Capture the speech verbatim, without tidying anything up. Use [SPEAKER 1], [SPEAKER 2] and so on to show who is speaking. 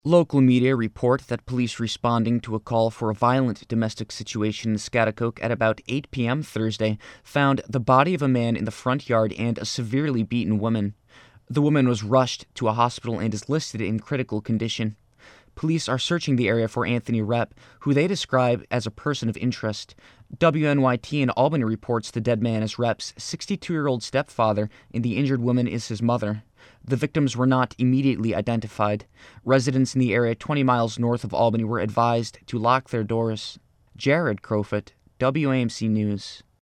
[SPEAKER 1] Local media report that police responding to a call for a violent domestic situation in Schaghticoke at about eight p.m. Thursday found the body of a man in the front yard and a severely beaten woman. The woman was rushed to a hospital and is listed in critical condition. Police are searching the area for Anthony Repp, who they describe as a person of interest. W N Y T in Albany reports the dead man is Repp's sixty-two-year-old stepfather and the injured woman is his mother. The victims were not immediately identified. Residents in the area twenty miles north of Albany were advised to lock their doors. Jared Crofut, W A M C News.